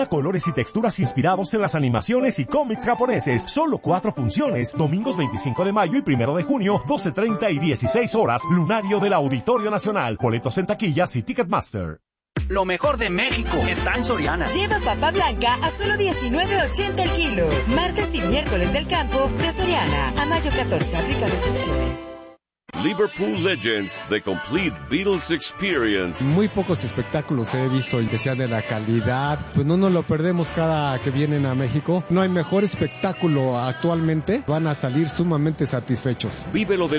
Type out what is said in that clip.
Colores y texturas inspirados en las animaciones y cómics japoneses. Solo 4 funciones. Domingos 25 de mayo y 1 de junio, 12:30 y 16 horas. Lunario del Auditorio Nacional. Boletos en taquillas y Ticketmaster. Lo mejor de México está en Soriana. Lleva papa blanca a solo $19.80 el kilo. Martes y miércoles del campo de Soriana. A mayo 14, aplica restricciones. Liverpool Legends, The Complete Beatles Experience. Muy pocos espectáculos he visto que sean de la calidad. Pues no nos lo perdemos cada que vienen a México. No hay mejor espectáculo actualmente. Van a salir sumamente satisfechos. Vívelo de